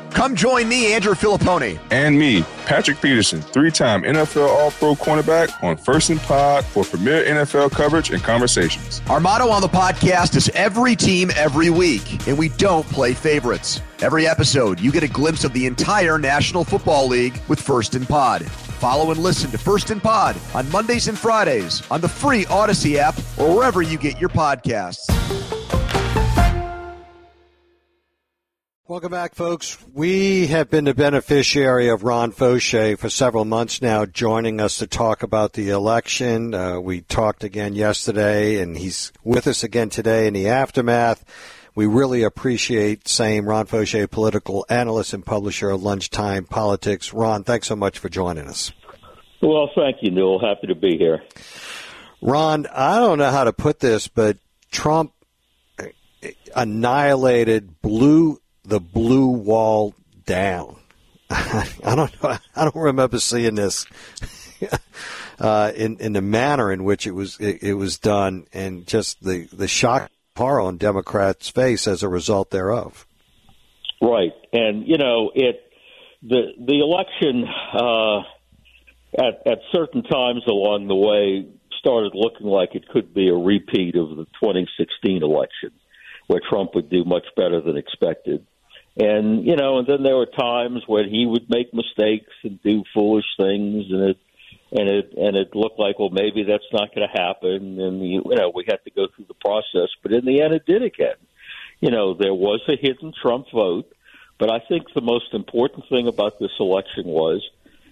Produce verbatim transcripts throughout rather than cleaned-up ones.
Come join me, Andrew Filipponi. And me, Patrick Peterson, three-time N F L All-Pro cornerback on First and Pod for premier N F L coverage and conversations. Our motto on the podcast is every team, every week, and we don't play favorites. Every episode, you get a glimpse of the entire National Football League with First and Pod. Follow and listen to First and Pod on Mondays and Fridays on the free Odyssey app or wherever you get your podcasts. Welcome back, folks. We have been the beneficiary of Ron Fauché for several months now, joining us to talk about the election. Uh, we talked again yesterday, and he's with us again today in the aftermath. We really appreciate same Ron Fauché, political analyst and publisher of Lunchtime Politics. Ron, thanks so much for joining us. Well, thank you, Newell. Happy to be here. Ron, I don't know how to put this, but Trump annihilated, blew the blue wall down. I don't know. I don't remember seeing this uh, in in the manner in which it was it, it was done, and just the the shock, horror on Democrats' face as a result thereof. Right, and you know it. The the election uh, at at certain times along the way started looking like it could be a repeat of the twenty sixteen election, where Trump would do much better than expected. And, you know, and then there were times when he would make mistakes and do foolish things, and it and it and it looked like, well, maybe that's not going to happen, and you know, we had to go through the process. But in the end, it did again. You know, there was a hidden Trump vote, but I think the most important thing about this election was,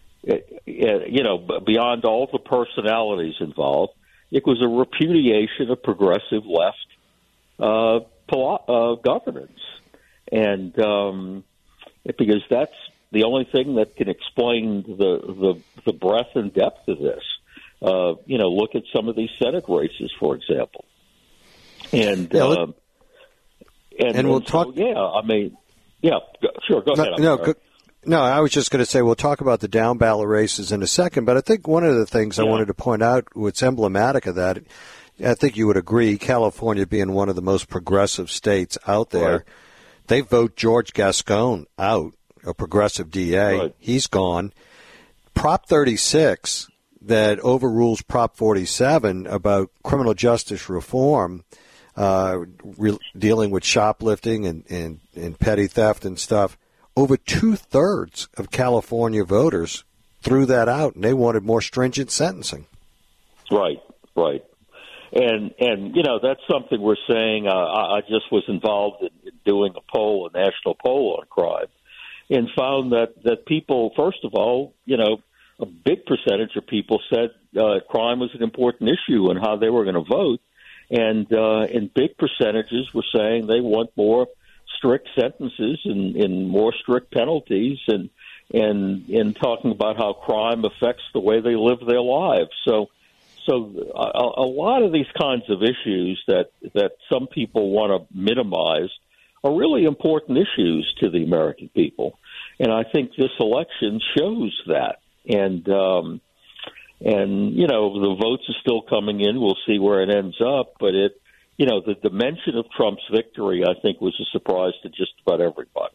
you know, beyond all the personalities involved, it was a repudiation of progressive left uh, uh, governance. And um, because that's the only thing that can explain the the, the breadth and depth of this. Uh, you know, look at some of these Senate races, for example. And yeah, uh, and, and we'll and so, talk. Yeah, I mean, yeah, go, sure. Go no, ahead. I'm no, sorry. go, no. I was just going to say we'll talk about the down ballot races in a second. But I think one of the things yeah. I wanted to point out, what's emblematic of that, I think you would agree, California being one of the most progressive states out there. Right. They vote George Gascon out, a progressive D A. Right. He's gone. Prop thirty-six that overrules Prop forty-seven about criminal justice reform, uh, re- dealing with shoplifting and, and, and petty theft and stuff, over two-thirds of California voters threw that out, and they wanted more stringent sentencing. Right, right. And, and you know, that's something we're saying. Uh, I, I just was involved in, in doing a poll, a national poll on crime, and found that, that people, first of all, you know, a big percentage of people said uh, crime was an important issue and how they were going to vote. And uh, in big percentages were saying they want more strict sentences and, and more strict penalties and, and, and talking about how crime affects the way they live their lives. So, So a, a lot of these kinds of issues that, that some people want to minimize are really important issues to the American people. And I think this election shows that. And, um, and you know, the votes are still coming in. We'll see where it ends up. But, it, you know, the dimension of Trump's victory, I think, was a surprise to just about everybody.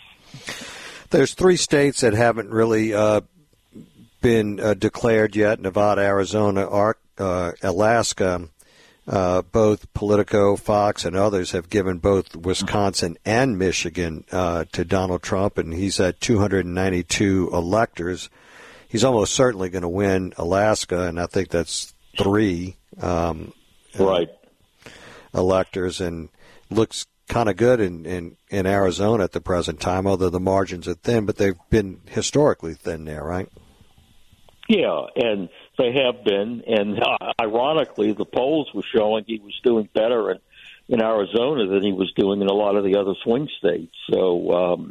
There's three states that haven't really uh, – been uh, declared yet: Nevada, Arizona, Ar- uh, Alaska. Uh, both Politico, Fox, and others have given both Wisconsin and Michigan uh, to Donald Trump, and he's at two hundred ninety-two electors. He's almost certainly going to win Alaska, and I think that's three um, right uh, electors, and looks kind of good in, in, in Arizona at the present time, although the margins are thin, but they've been historically thin there, right? Yeah, and they have been. And uh, ironically, the polls were showing he was doing better in, in Arizona than he was doing in a lot of the other swing states. So, um,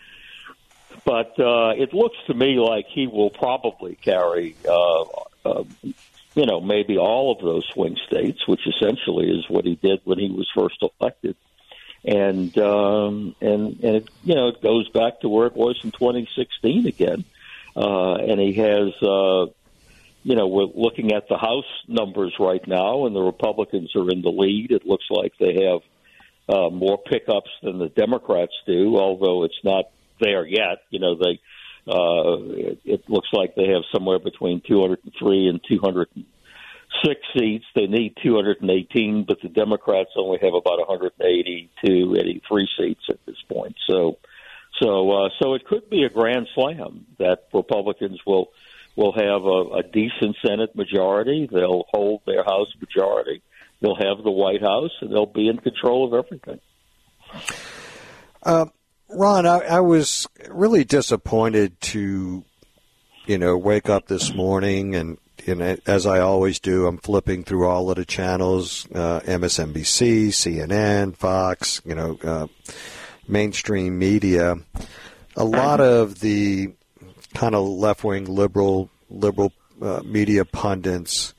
but uh, it looks to me like he will probably carry, uh, uh, you know, maybe all of those swing states, which essentially is what he did when he was first elected. And um, and and it, you know, it goes back to where it was in twenty sixteen again. Uh, and he has, uh, you know, we're looking at the House numbers right now, and the Republicans are in the lead. It looks like they have uh, more pickups than the Democrats do, although it's not there yet. You know, they uh, it, it looks like they have somewhere between two hundred three and two hundred six seats. They need two hundred eighteen, but the Democrats only have about one hundred eighty-two, eighty-three seats at this point. So, so, uh, so it could be a grand slam that Republicans will will have a, a decent Senate majority. They'll hold their House majority. They'll have the White House, and they'll be in control of everything. Uh, Ron, I, I was really disappointed to, you know, wake up this morning and, you know, as I always do, I'm flipping through all of the channels, uh, M S N B C, C N N, Fox, you know, uh, mainstream media. A lot of the kind of left-wing liberal liberal uh, media pundits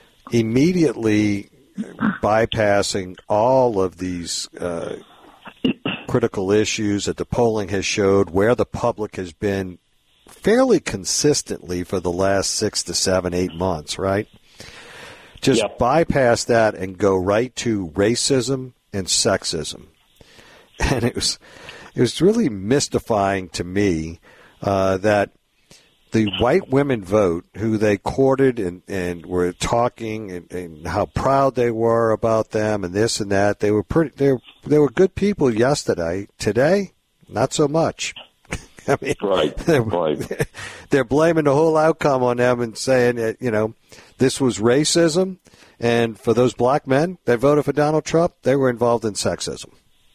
immediately bypassing all of these uh, critical issues that the polling has showed, where the public has been fairly consistently for the last six to seven, eight months, right? Just yep. bypass that and go right to racism and sexism. And it was it was really mystifying to me uh, that the white women vote, who they courted and, and were talking and, and how proud they were about them and this and that, they were pretty. They were, they were good people yesterday. Today, not so much. I mean, right, they're, right. They're blaming the whole outcome on them and saying that, you know, this was racism, and for those black men that voted for Donald Trump, they were involved in sexism.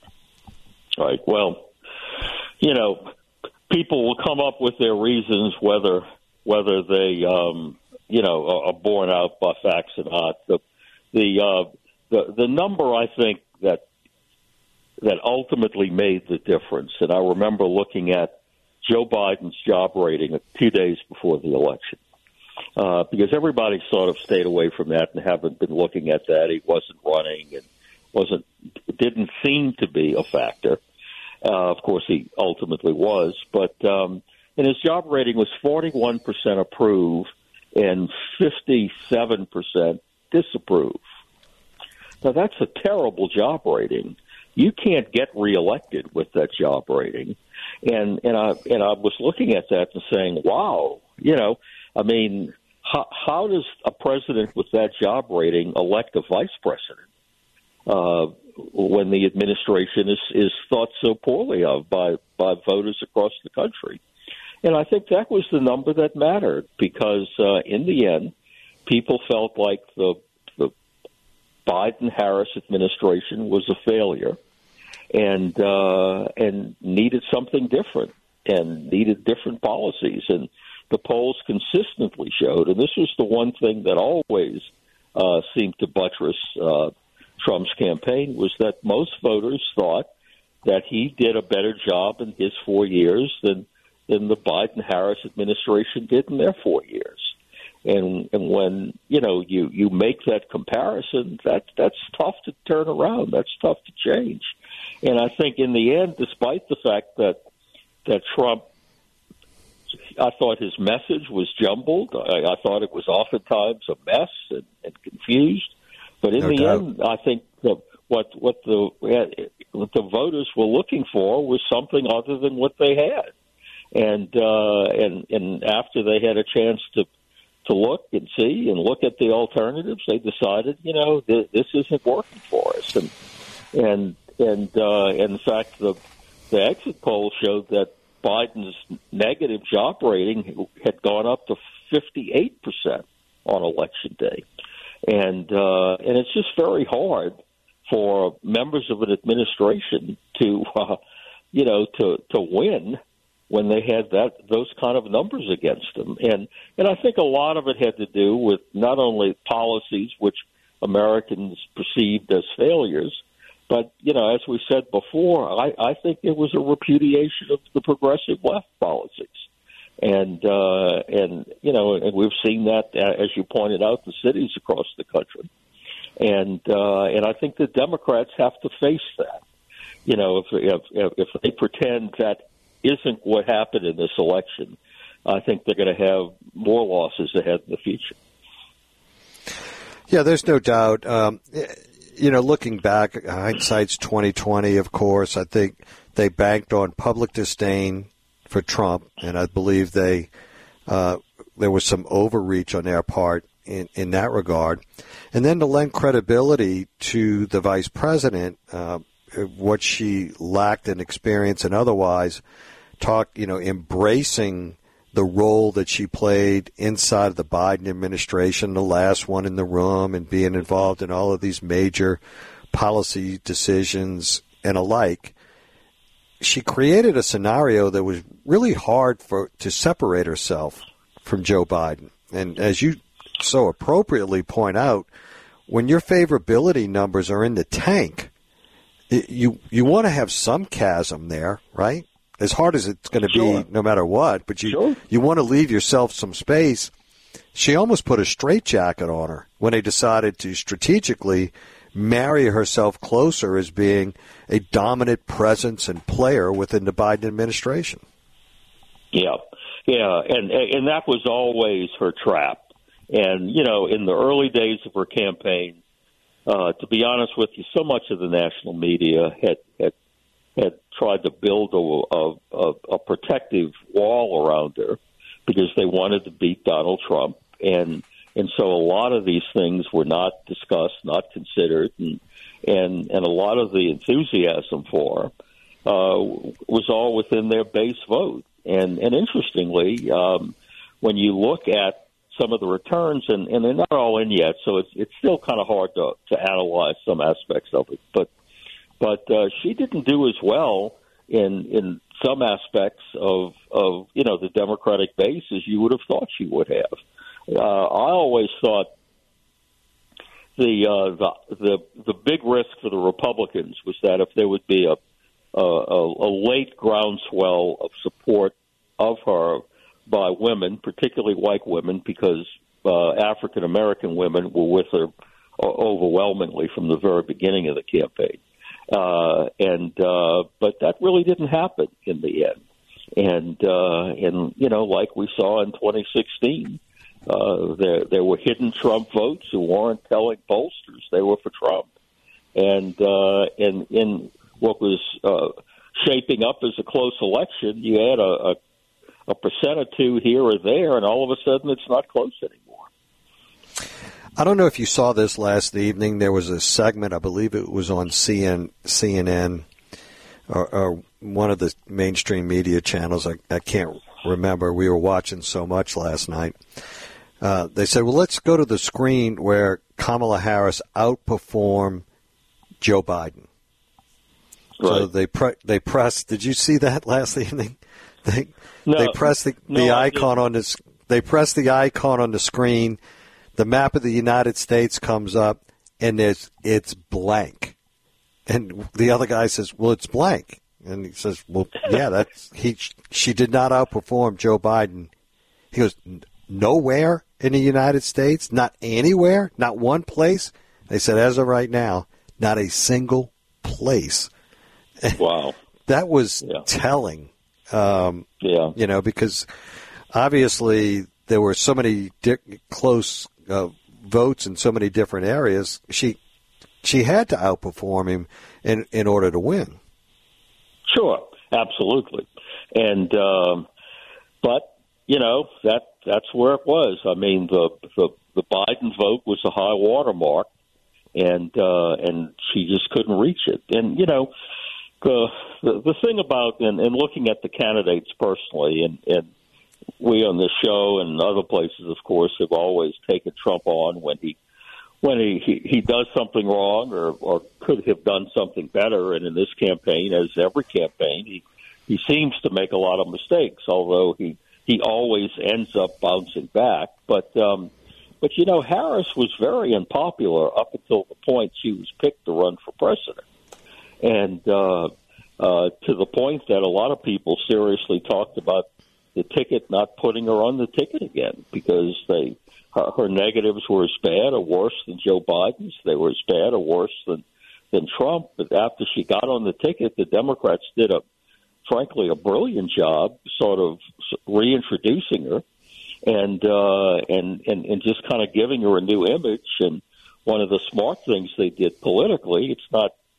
Right. Well, you know, people will come up with their reasons whether whether they, um, you know, are borne out by facts or not. The the uh, the the number I think that that ultimately made the difference, and I remember looking at Joe Biden's job rating two days before the election, uh, because everybody sort of stayed away from that and haven't been looking at that. He wasn't running and wasn't didn't seem to be a factor. Uh, of course, he ultimately was, but um, and his job rating was forty-one percent approve and fifty-seven percent disapprove. Now, that's a terrible job rating. You can't get reelected with that job rating. And and I and I was looking at that and saying, wow, you know, I mean, how, how does a president with that job rating elect a vice president uh, when the administration is, is thought so poorly of by, by voters across the country? And I think that was the number that mattered, because uh, in the end, people felt like the, the Biden-Harris administration was a failure. And uh, and needed something different, and needed different policies. And the polls consistently showed, and this was the one thing that always uh, seemed to buttress uh, Trump's campaign, was that most voters thought that he did a better job in his four years than than the Biden-Harris administration did in their four years. And and when you know you, you make that comparison, that that's tough to turn around. That's tough to change. And I think in the end, despite the fact that that Trump, I thought his message was jumbled. I, I thought it was oftentimes a mess and, and confused. But in no the doubt. end, I think that what what the what the voters were looking for was something other than what they had. And uh, and and after they had a chance to to look and see and look at the alternatives, they decided, you know, th- this isn't working for us. And and And uh, in fact, the the exit poll showed that Biden's negative job rating had gone up to fifty-eight percent on election day, and uh, and it's just very hard for members of an administration to, uh, you know, to to win when they had that those kind of numbers against them. And and I think a lot of it had to do with not only policies which Americans perceived as failures, but, you know, as we said before, I, I think it was a repudiation of the progressive left policies. And, uh, and you know, and we've seen that, uh, as you pointed out, the cities across the country. And uh, and I think the Democrats have to face that. You know, if, if, if they pretend that isn't what happened in this election, I think they're going to have more losses ahead in the future. Yeah, there's no doubt. Um, you know, looking back, hindsight's twenty twenty, of course. I think they banked on public disdain for Trump, and I believe they uh, there was some overreach on their part in, in that regard. And then to lend credibility to the vice president, uh, what she lacked in experience and otherwise, talk, you know, embracing the role that she played inside of the Biden administration, the last one in the room, and being involved in all of these major policy decisions and alike. She created a scenario that was really hard for to separate herself from Joe Biden. And as you so appropriately point out, when your favorability numbers are in the tank, it, you you want to have some chasm there, right? As hard as it's going to Sure. be no matter what, but you Sure. you want to leave yourself some space. She almost put a straitjacket on her when they decided to strategically marry herself closer as being a dominant presence and player within the Biden administration. Yeah, yeah, and and that was always her trap. And, you know, in the early days of her campaign, uh, to be honest with you, so much of the national media had had, had tried to build a, a, a protective wall around her because they wanted to beat Donald Trump. And and so a lot of these things were not discussed, not considered, and and, and a lot of the enthusiasm for her uh, was all within their base vote. And, and interestingly, um, when you look at some of the returns, and, and they're not all in yet, so it's it's still kind of hard to, to analyze some aspects of it. But but uh, she didn't do as well in in some aspects of of you know the Democratic base as you would have thought she would have. Uh, I always thought the uh, the the the big risk for the Republicans was that if there would be a a, a late groundswell of support of her by women, particularly white women, because uh, African American women were with her overwhelmingly from the very beginning of the campaign, uh, and uh, but that really didn't happen in the end. And uh, and you know, like we saw in twenty sixteen, uh, there there were hidden Trump votes who weren't telling pollsters they were for Trump, and uh, and in what was uh, shaping up as a close election, you had a, a a percent or two here or there, and all of a sudden it's not close anymore. I don't know if you saw this last evening. There was a segment, I believe it was on C N N or, or one of the mainstream media channels. I, I can't remember. We were watching so much last night. Uh, they said, well, let's go to the screen where Kamala Harris outperformed Joe Biden. Right. So they pre- they pressed. Did you see that last evening? They no, they pressed the, the no, icon on this. They press the icon on the screen. The map of the United States comes up, and there's it's blank. And the other guy says, "Well, it's blank." And he says, "Well, yeah, that's he. She did not outperform Joe Biden." He goes, "Nowhere in the United States, not anywhere, not one place." They said, "As of right now, not a single place." Wow, that was yeah. telling. Um, yeah, you know, because obviously there were so many di- close uh, votes in so many different areas. She she had to outperform him in in order to win. Sure, absolutely, and um, but you know that that's where it was. I mean, the the, the Biden vote was a high watermark, and uh, and she just couldn't reach it. And you know. Uh, the, the thing about, and, and looking at the candidates personally, and, and we on this show and other places, of course, have always taken Trump on when he when he, he, he does something wrong or, or could have done something better. And in this campaign, as every campaign, he, he seems to make a lot of mistakes, although he, he always ends up bouncing back. But, um, but, you know, Harris was very unpopular up until the point she was picked to run for president. And uh, uh, to the point that a lot of people seriously talked about the ticket not putting her on the ticket again because they her, her negatives were as bad or worse than Joe Biden's. They were as bad or worse than, than Trump. But after she got on the ticket, the Democrats did, a, frankly, a brilliant job sort of reintroducing her and, uh, and, and, and just kind of giving her a new image. And one of the smart things they did politically, it's not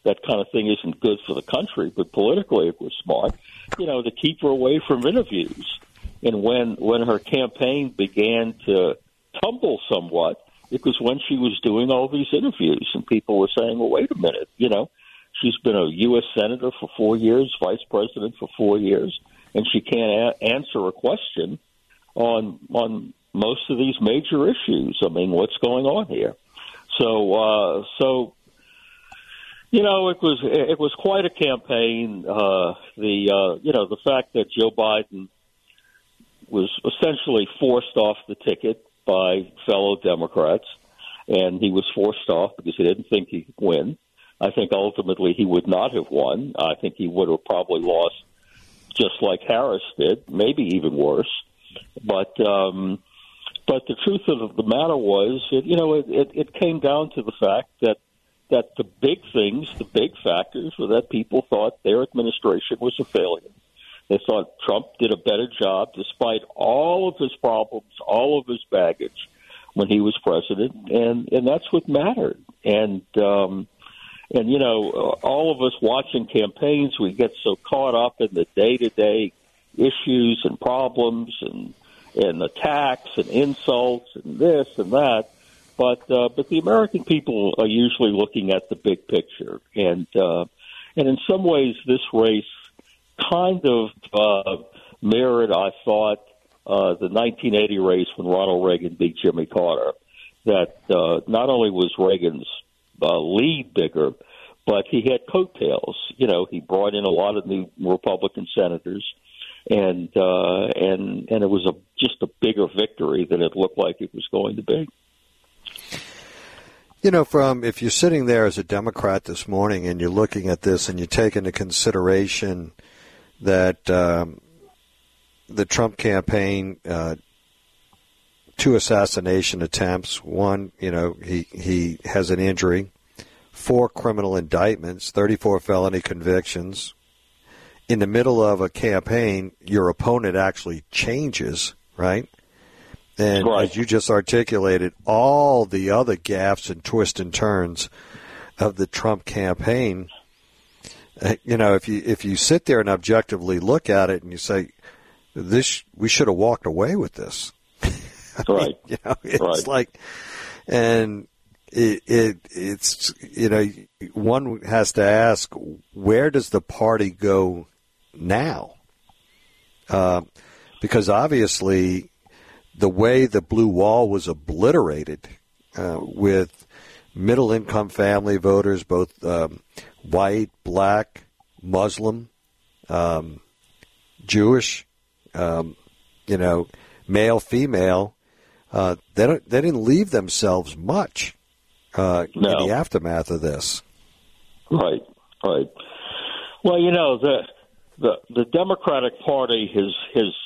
that kind of thing isn't good for the country, but politically it was smart, you know, to keep her away from interviews. And when, when her campaign began to tumble somewhat, it was when she was doing all these interviews, and people were saying, well, wait a minute, you know, she's been a U S senator for four years, vice president for four years, and she can't a- answer a question on on most of these major issues. I mean, what's going on here? So, uh, so you know, it was it was quite a campaign. Uh, the uh, you know the fact that Joe Biden was essentially forced off the ticket by fellow Democrats, and he was forced off because he didn't think he could win. I think ultimately he would not have won. I think he would have probably lost just like Harris did, maybe even worse. But um, but the truth of the matter was, that, you know, it, it, it came down to the fact that that the big things, the big factors, were that people thought their administration was a failure. They thought Trump did a better job, despite all of his problems, all of his baggage, when he was president, and and that's what mattered. And um, and you know, all of us watching campaigns, we get so caught up in the day-to-day issues and problems and and attacks and insults and this and that. But uh, but the American people are usually looking at the big picture, and uh, and in some ways, this race kind of uh, mirrored, I thought, uh, the nineteen eighty race when Ronald Reagan beat Jimmy Carter. That uh, not only was Reagan's uh, lead bigger, but he had coattails. You know, he brought in a lot of new Republican senators, and uh, and and it was a just a bigger victory than it looked like it was going to be. You know, from if you're sitting there as a Democrat this morning and you're looking at this and you take into consideration that um, the Trump campaign, uh, two assassination attempts, one, you know, he, he has an injury, four criminal indictments, thirty-four felony convictions. In the middle of a campaign, your opponent actually changes, right? And right. As you just articulated, all the other gaffes and twists and turns of the Trump campaign, you know, if you if you sit there and objectively look at it and you say, this we should have walked away with this. Right. mean, you know, it's right. like, and it, it it's, you know, one has to ask, where does the party go now? Uh, because obviously, the way the blue wall was obliterated uh, with middle-income family voters, both um, white, black, Muslim, um, Jewish, um, you know, male, female, uh, they don't, they didn't leave themselves much uh, no. in the aftermath of this. Right, right. Well, you know, the the, the Democratic Party has has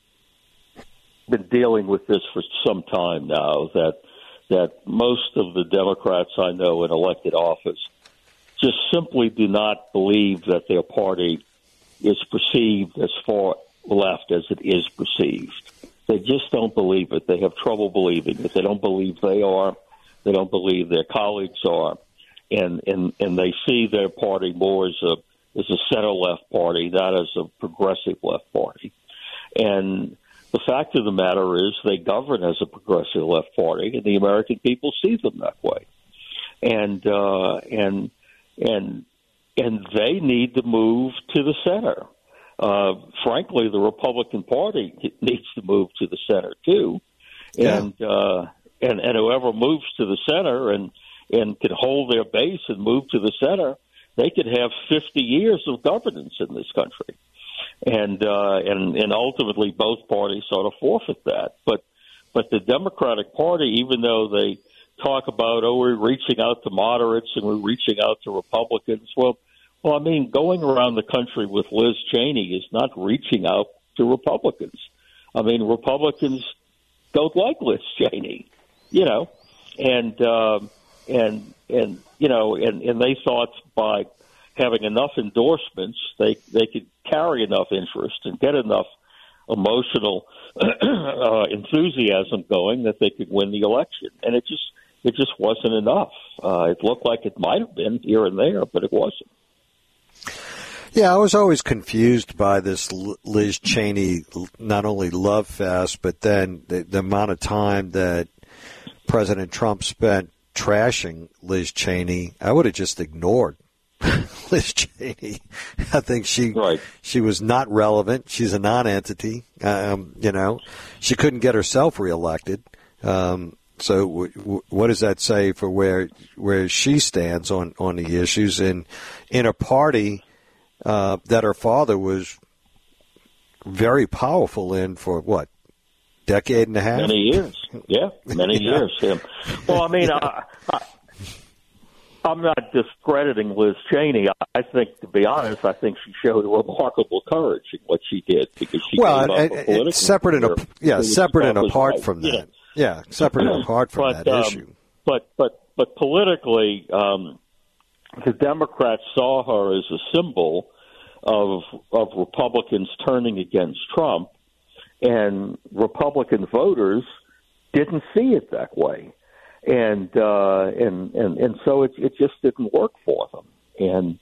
been dealing with this for some time now, that that most of the Democrats I know in elected office just simply do not believe that their party is perceived as far left as it is perceived. They just don't believe it. They have trouble believing it. They don't believe they are. They don't believe their colleagues are. And and, and they see their party more as a as a center-left party, not as a progressive left party. And the fact of the matter is they govern as a progressive left party, and the American people see them that way. And uh, and and and they need to move to the center. Uh, frankly, the Republican Party needs to move to the center too, yeah. and uh, and and whoever moves to the center and and can hold their base and move to the center, they could have fifty years of governance in this country. And, uh, and and ultimately, both parties sort of forfeit that. But but the Democratic Party, even though they talk about, oh, we're reaching out to moderates and we're reaching out to Republicans, well, well, I mean, going around the country with Liz Cheney is not reaching out to Republicans. I mean, Republicans don't like Liz Cheney, you know, and um, and and you know, and, and they thought by having enough endorsements, they they could carry enough interest and get enough emotional uh, enthusiasm going that they could win the election. And it just it just wasn't enough. Uh, it looked like it might have been here and there, but it wasn't. Yeah, I was always confused by this Liz Cheney not only love fest, but then the, the amount of time that President Trump spent trashing Liz Cheney. I would have just ignored Liz Cheney. I think she right. she was not relevant. She's a non-entity. Um, you know, she couldn't get herself reelected. Um, so w- w- what does that say for where where she stands on, on the issues in in a party uh, that her father was very powerful in for what? Decade and a half? Many years. Yeah, many yeah. years. Yeah. Well, I mean, yeah. I, I, I'm not discrediting Liz Cheney. I think, to be honest, I think she showed remarkable courage in what she did because she well, gave up and, a political separate and a, yeah, separate and apart right. from that. Yeah, yeah separate and apart from but, that um, issue. But but but politically, um, the Democrats saw her as a symbol of of Republicans turning against Trump. And Republican voters didn't see it that way, and uh, and and and so it it just didn't work for them. And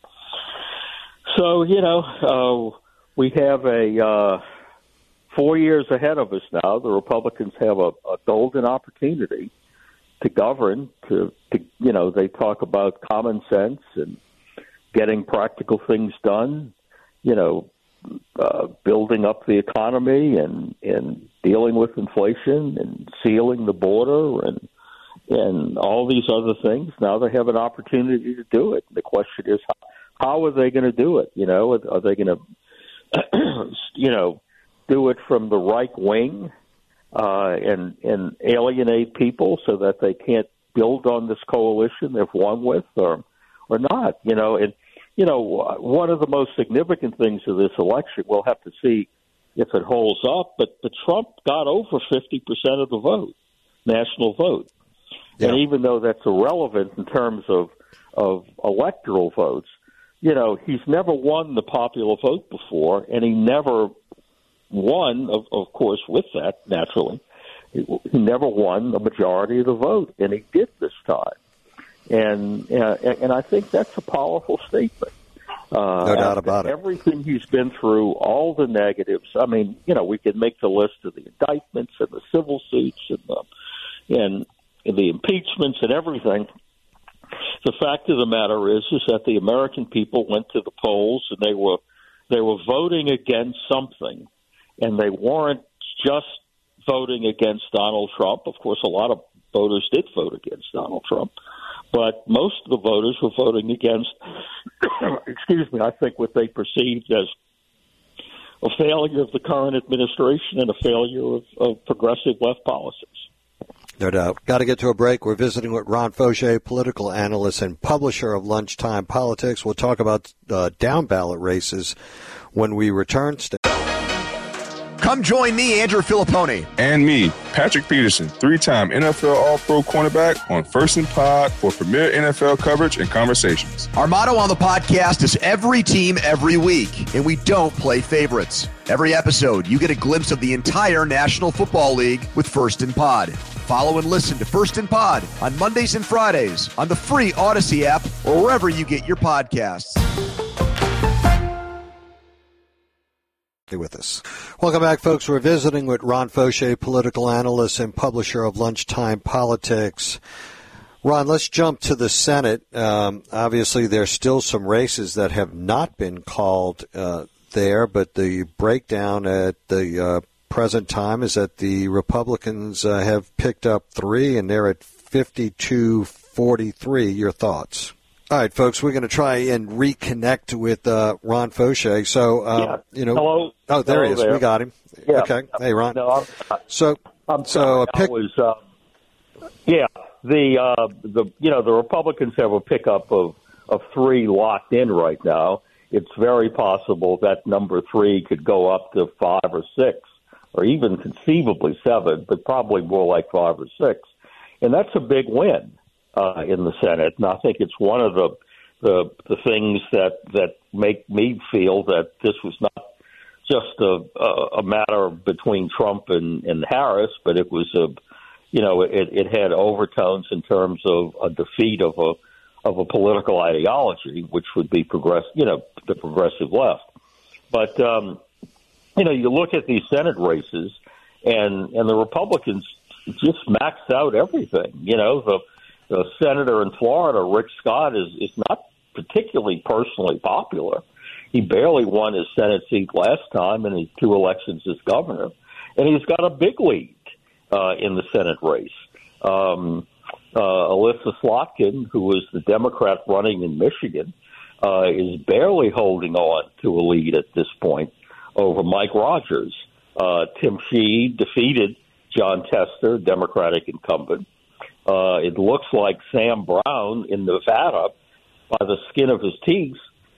so you know uh, we have a uh, four years ahead of us now. The Republicans have a, a golden opportunity to govern. To, to you know they talk about common sense and getting practical things done. You know. Uh, building up the economy and, and dealing with inflation and sealing the border and and all these other things. Now they have an opportunity to do it. The question is, how, how are they going to do it? You know, are, are they going to, you know, do it from the right wing uh, and and alienate people so that they can't build on this coalition they've won with, or or not? You know, and. You know, one of the most significant things of this election, we'll have to see if it holds up, but, but Trump got over fifty percent of the vote, national vote. Yeah. And even though that's irrelevant in terms of, of electoral votes, you know, he's never won the popular vote before, and he never won, of, of course, with that, naturally. He, he never won the majority of the vote, and he did this time. And uh, and I think that's a powerful statement. Uh, no doubt about it. Everything he's been through, all the negatives. I mean, you know, we can make the list of the indictments and the civil suits and the and, and the impeachments and everything. The fact of the matter is, is that the American people went to the polls and they were they were voting against something, and they weren't just voting against Donald Trump. Of course, a lot of voters did vote against Donald Trump. But most of the voters were voting against, excuse me, I think what they perceived as a failure of the current administration and a failure of, of progressive left policies. No doubt. Got to get to a break. We're visiting with Ron Fauché, political analyst and publisher of Lunchtime Politics. We'll talk about uh, down-ballot races when we return. Stay- Come join me, Andrew Filipponi. And me, Patrick Peterson, three-time N F L All-Pro cornerback on First and Pod for premier N F L coverage and conversations. Our motto on the podcast is every team, every week, and we don't play favorites. Every episode, you get a glimpse of the entire National Football League with First and Pod. Follow and listen to First and Pod on Mondays and Fridays on the free Odyssey app or wherever you get your podcasts. With us. Welcome back, folks. We're visiting with Ron Fauché, political analyst and publisher of Lunchtime Politics. Ron, let's jump to the Senate. Um, obviously, there's still some races that have not been called uh, there, but the breakdown at the uh, present time is that the Republicans uh, have picked up three, and they're at fifty-two forty-three. Your thoughts? All right, folks, we're going to try and reconnect with uh, Ron Fauché. So, um, yeah. you know, Hello. oh, there Hello he is. there. We got him. Yeah. Okay. Hey, Ron. No, I'm, so, I'm so pick. I was, uh, yeah, the uh, the you know the Republicans have a pickup of of three locked in right now. It's very possible that number three could go up to five or six, or even conceivably seven, but probably more like five or six, and that's a big win. Uh, in the Senate, and I think it's one of the, the the things that that make me feel that this was not just a a, a matter between Trump and, and Harris, but it was a you know, it, it had overtones in terms of a defeat of a of a political ideology, which would be progress, you know, the progressive left. But um, you know, you look at these Senate races, and and the Republicans just maxed out everything. You know, the the senator in Florida, Rick Scott, is is not particularly personally popular. He barely won his Senate seat last time in his two elections as governor, and he's got a big lead uh, in the Senate race. Um, uh, Alyssa Slotkin, who is the Democrat running in Michigan, uh, is barely holding on to a lead at this point over Mike Rogers. Uh, Tim Sheehy defeated John Tester, Democratic incumbent. Uh, it looks like Sam Brown in Nevada, by the skin of his teeth,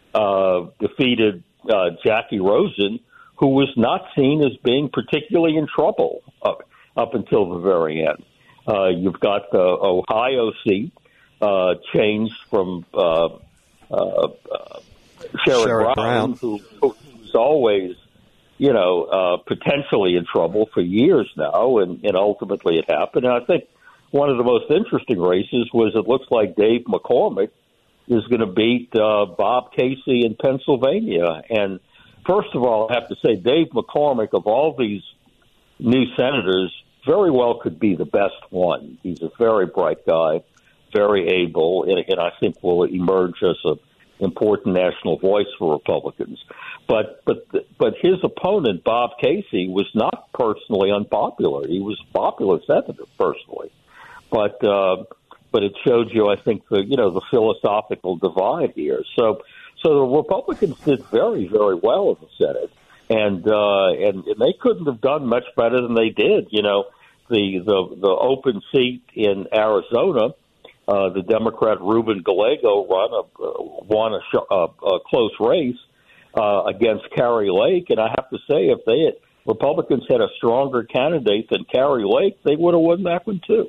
uh, defeated uh, Jackie Rosen, who was not seen as being particularly in trouble up, up until the very end. Uh, you've got the Ohio seat uh, changed from uh, uh, uh, Sherrod Brown, Brown. Who, who's always, you know, uh, potentially in trouble for years now, and, and ultimately it happened. And I think one of the most interesting races was it looks like Dave McCormick is going to beat uh, Bob Casey in Pennsylvania. And first of all, I have to say Dave McCormick, of all these new senators, very well could be the best one. He's a very bright guy, very able, and, and I think will emerge as an important national voice for Republicans. But but but his opponent, Bob Casey, was not personally unpopular. He was a popular senator personally, but uh, but it showed you, I think, the you know the philosophical divide here. So so the Republicans did very very well in the Senate, and uh, and, and they couldn't have done much better than they did. You know, the the, the open seat in Arizona. Uh, the Democrat Ruben Gallego run a, uh, won a, sh- a, a close race uh, against Kari Lake, and I have to say, if they had, Republicans had a stronger candidate than Kari Lake, they would have won that one too.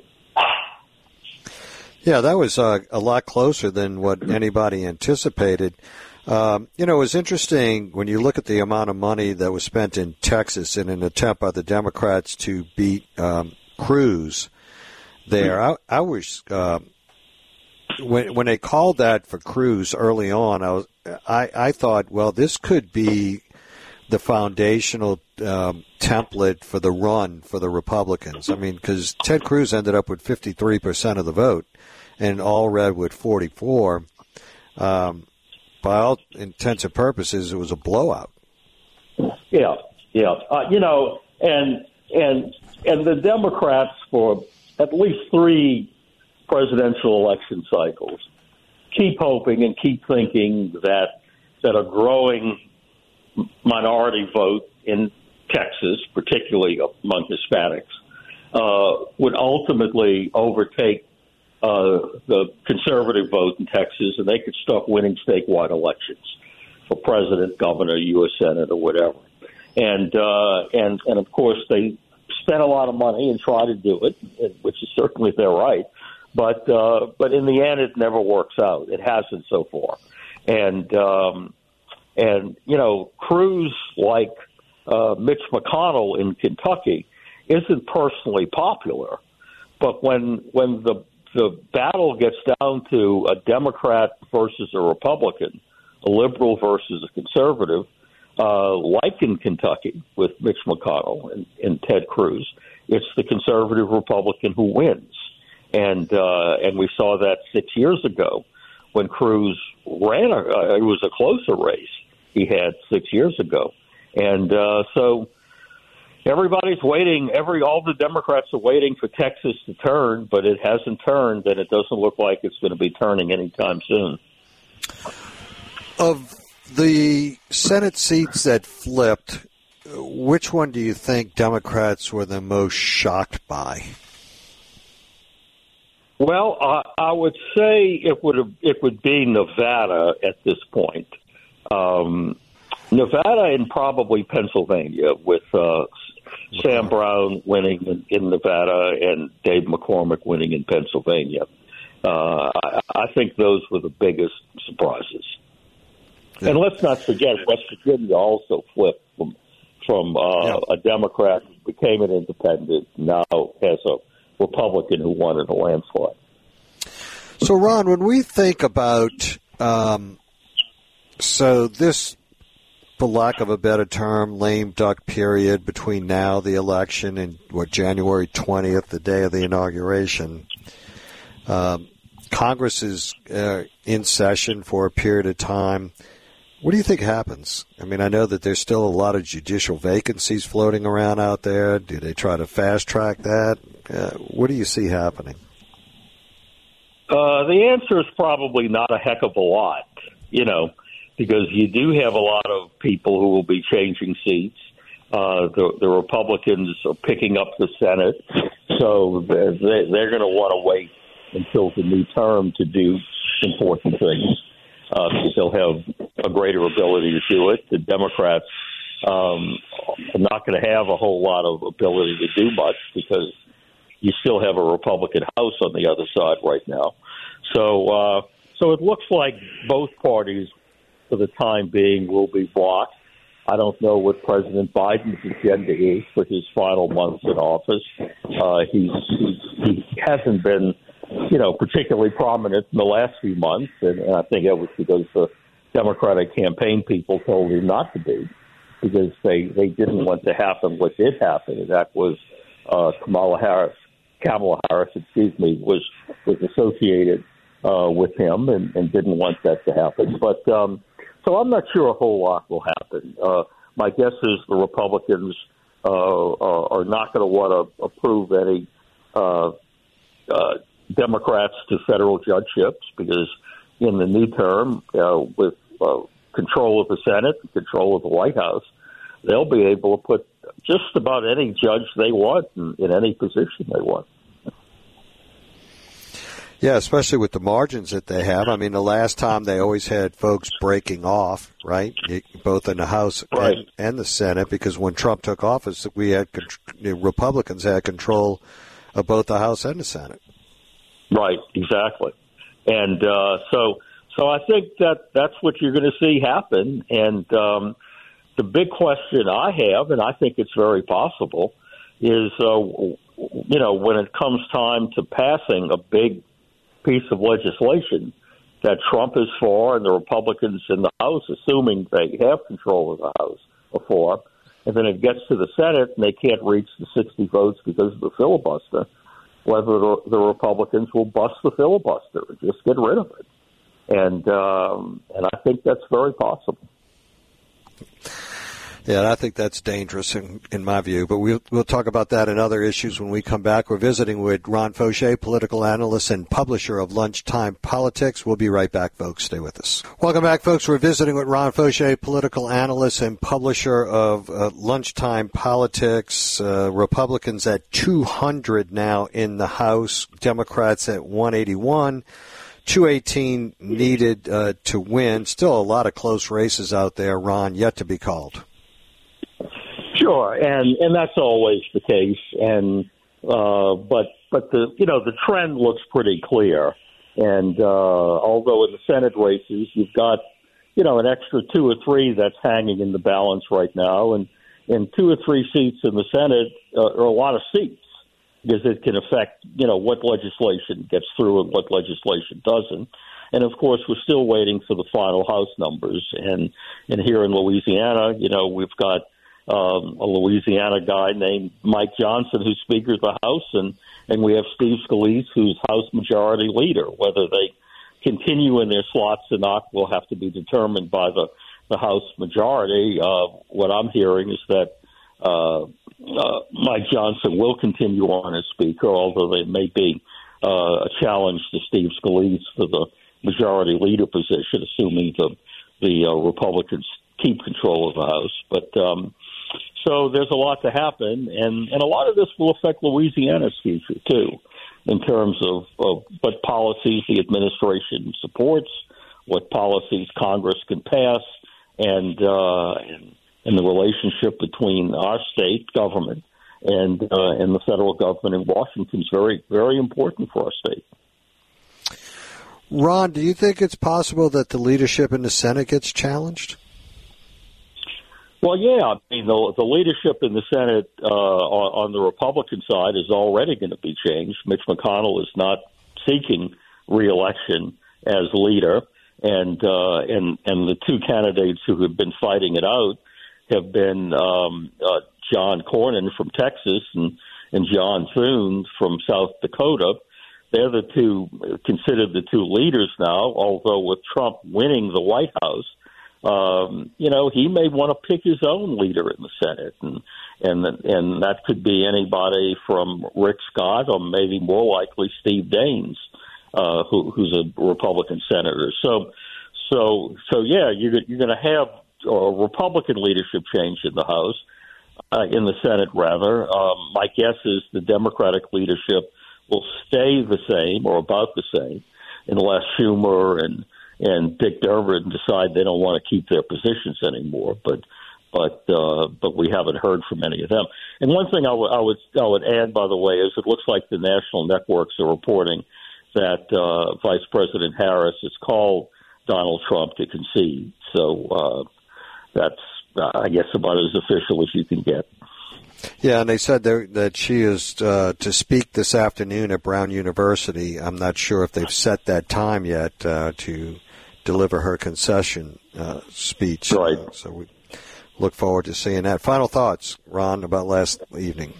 Yeah, that was uh, a lot closer than what anybody anticipated. Um, you know, it was interesting when you look at the amount of money that was spent in Texas in an attempt by the Democrats to beat um, Cruz there. I, I was. Uh, When when they called that for Cruz early on, I was I, I thought, well, this could be the foundational um, template for the run for the Republicans. I mean, because Ted Cruz ended up with fifty-three percent of the vote, and Allred with forty-four. Um, by all intents and purposes, it was a blowout. Yeah, yeah, uh, you know, and and and the Democrats for at least three presidential election cycles keep hoping and keep thinking that that a growing minority vote in Texas, particularly among Hispanics, uh, would ultimately overtake uh, the conservative vote in Texas, and they could start winning statewide elections for president, governor, U S Senate, or whatever. And uh, and and of course, they spent a lot of money and try to do it, which is certainly their right. But uh, but in the end, it never works out. It hasn't so far, and um, and you know, Cruz, like uh, Mitch McConnell in Kentucky, isn't personally popular. But when when the the battle gets down to a Democrat versus a Republican, a liberal versus a conservative, uh, like in Kentucky with Mitch McConnell and, and Ted Cruz, it's the conservative Republican who wins. And uh, and we saw that six years ago when Cruz ran. A, uh, it was a closer race he had six years ago, and uh, so everybody's waiting. Every all the Democrats are waiting for Texas to turn, but it hasn't turned, and it doesn't look like it's going to be turning anytime soon. Of the Senate seats that flipped, which one do you think Democrats were the most shocked by? Well, I, I would say it would have, it would be Nevada at this point. Um, Nevada and probably Pennsylvania, with uh, Sam Brown winning in, in Nevada and Dave McCormick winning in Pennsylvania. Uh, I, I think those were the biggest surprises. Yeah. And let's not forget, West Virginia also flipped from from uh, yeah. a Democrat who became an independent, now has a Republican who won in a landslide. So, Ron, when we think about, um, so this, for lack of a better term, lame duck period between now, the election, and what, January twentieth, the day of the inauguration, um, Congress is uh, in session for a period of time. What do you think happens? I mean, I know that there's still a lot of judicial vacancies floating around out there. Do they try to fast track that? Uh, what do you see happening? Uh, the answer is probably not a heck of a lot, you know, because you do have a lot of people who will be changing seats. Uh, the, the Republicans are picking up the Senate, so they're, they're going to want to wait until the new term to do important things. Uh, because they'll have a greater ability to do it. The Democrats um, are not going to have a whole lot of ability to do much because you still have a Republican House on the other side right now. So, uh, so it looks like both parties, for the time being, will be blocked. I don't know what President Biden's agenda is for his final months in office. Uh, he's, he's, he hasn't been, you know, particularly prominent in the last few months, and, and I think it was because the Democratic campaign people told him not to be, because they, they didn't want to happen what did happen, and that was uh, Kamala Harris, Kamala Harris, excuse me, was was associated uh, with him and, and didn't want that to happen. But um, so I'm not sure a whole lot will happen. Uh, my guess is the Republicans uh, are, are not going to want to approve any uh, uh, Democrats to federal judgeships, because in the new term, uh, with uh, control of the Senate, control of the White House, they'll be able to put just about any judge they want in, in any position they want. Yeah, especially with the margins that they have. I mean, the last time they always had folks breaking off, right, both in the House right. and, and the Senate, because when Trump took office, we had Republicans had control of both the House and the Senate. Right, exactly. And uh, so so I think that that's what you're going to see happen. And um, the big question I have, and I think it's very possible, is, uh, you know, when it comes time to passing a big piece of legislation that Trump is for and the Republicans in the House, assuming they have control of the House, are for, and then it gets to the Senate and they can't reach the sixty votes because of the filibuster, whether the, the Republicans will bust the filibuster and just get rid of it. And um, and I think that's very possible. Yeah, I think that's dangerous in, in my view. But we'll, we'll talk about that and other issues when we come back. We're visiting with Ron Fauché, political analyst and publisher of Lunchtime Politics. We'll be right back, folks. Stay with us. Welcome back, folks. We're visiting with Ron Fauché, political analyst and publisher of uh, Lunchtime Politics. Uh, Republicans at two hundred now in the House, Democrats at one eighty-one. two eighteen needed uh, to win. Still a lot of close races out there, Ron, yet to be called. Sure, and and that's always the case. And uh, but but the you know the trend looks pretty clear. And uh, although in the Senate races you've got you know an extra two or three that's hanging in the balance right now, and and two or three seats in the Senate uh, are a lot of seats, because it can affect you know what legislation gets through and what legislation doesn't. And of course, we're still waiting for the final House numbers. And and here in Louisiana, you know, we've got um, a Louisiana guy named Mike Johnson who's Speaker of the House, and, and we have Steve Scalise who's House Majority Leader. Whether they continue in their slots or not will have to be determined by the, the House majority. Uh, what I'm hearing is that uh, uh, Mike Johnson will continue on as Speaker, although there may be uh, a challenge to Steve Scalise for the Majority Leader position, assuming the the uh, Republicans keep control of the House. But um, so there's a lot to happen, and, and a lot of this will affect Louisiana's future too, in terms of, of what policies the administration supports, what policies Congress can pass, and uh, and, and the relationship between our state government and uh, and the federal government in Washington is very very important for our state. Ron, do you think it's possible that the leadership in the Senate gets challenged? Well, yeah, I mean, the, the leadership in the Senate uh, on, on the Republican side is already going to be changed. Mitch McConnell is not seeking re-election as leader, and uh, and and the two candidates who have been fighting it out have been um, uh, John Cornyn from Texas and, and John Thune from South Dakota. They're the two considered the two leaders now, although with Trump winning the White House, um, you know, he may want to pick his own leader in the Senate, and and and that could be anybody from Rick Scott or maybe more likely Steve Daines, uh, who, who's a Republican senator. So, so, so yeah, you're you're going to have a Republican leadership change in the House, uh, in the Senate rather. Um, my guess is the Democratic leadership will stay the same or about the same unless Schumer and and Dick Durbin decide they don't want to keep their positions anymore. But but uh, but we haven't heard from any of them. And one thing I, w- I would I would add, by the way, is it looks like the national networks are reporting that uh, Vice President Harris has called Donald Trump to concede. So uh, that's uh, I guess about as official as you can get. Yeah, and they said that she is uh, to speak this afternoon at Brown University. I'm not sure if they've set that time yet uh, to deliver her concession uh, speech. Right. Uh, so we look forward to seeing that. Final thoughts, Ron, about last evening.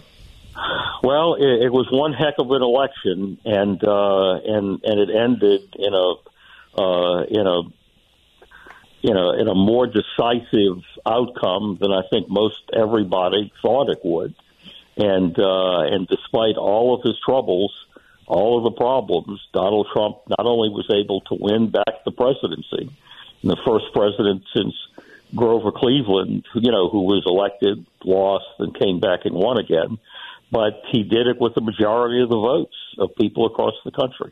Well, it, it was one heck of an election, and uh, and and it ended in a uh, in a you know in a more decisive outcome than I think most everybody thought it would. And uh, and despite all of his troubles, all of the problems, Donald Trump not only was able to win back the presidency, and the first president since Grover Cleveland, you know, who was elected, lost, and came back and won again, but he did it with the majority of the votes of people across the country.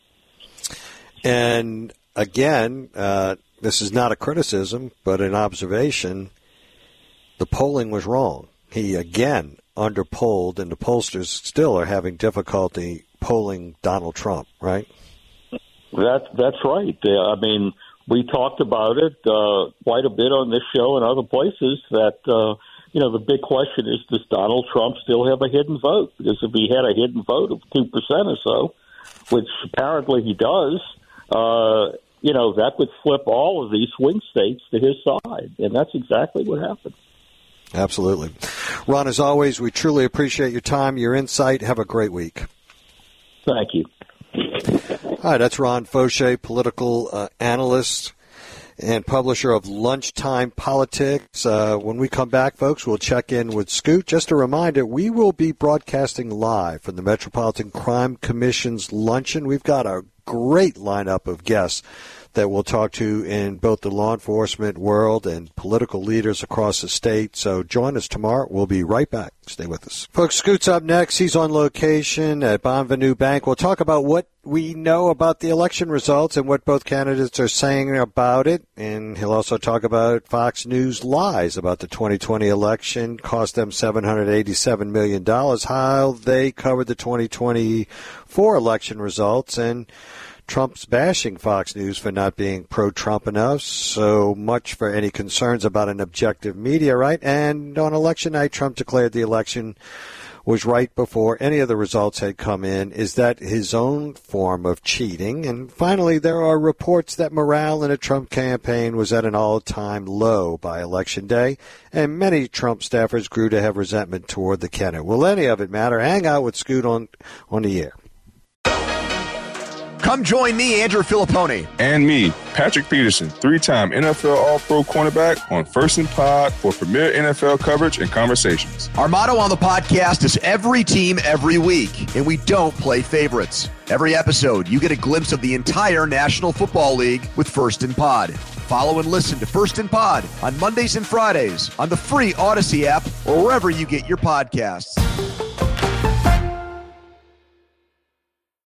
And again, uh, this is not a criticism, but an observation. The polling was wrong. He, again, underpolled, and the pollsters still are having difficulty polling Donald Trump, right? That, that's right. Uh, I mean, we talked about it uh, quite a bit on this show and other places that, uh, you know, the big question is, does Donald Trump still have a hidden vote? Because if he had a hidden vote of two percent or so, which apparently he does, uh, you know, that would flip all of these swing states to his side. And that's exactly what happened. Absolutely. Ron, as always, we truly appreciate your time, your insight. Have a great week. Thank you. Hi, that's Ron Fauché, political uh, analyst and publisher of Lunchtime Politics. Uh, when we come back, folks, we'll check in with Scoot. Just a reminder, we will be broadcasting live from the Metropolitan Crime Commission's luncheon. We've got a great lineup of guests that we'll talk to in both the law enforcement world and political leaders across the state. So join us tomorrow. We'll be right back. Stay with us. Folks, Scoot's up next. He's on location at Bonvenue Bank. We'll talk about what we know about the election results and what both candidates are saying about it. And he'll also talk about Fox News lies about the twenty twenty election, cost them seven hundred eighty-seven million dollars, how they covered the twenty twenty-four election results, and Trump's bashing Fox News for not being pro-Trump enough. So much for any concerns about an objective media, right? And on election night, Trump declared the election was right before any of the results had come in. Is that his own form of cheating? And finally, there are reports that morale in a Trump campaign was at an all-time low by Election Day, and many Trump staffers grew to have resentment toward the candidate. Will any of it matter? Hang out with Scoot on, on the air. Come join me, Andrew Filippone. And me, Patrick Peterson, three-time N F L All-Pro cornerback on First and Pod for premier N F L coverage and conversations. Our motto on the podcast is every team, every week, and we don't play favorites. Every episode, you get a glimpse of the entire National Football League with First and Pod. Follow and listen to First and Pod on Mondays and Fridays on the free Odyssey app or wherever you get your podcasts.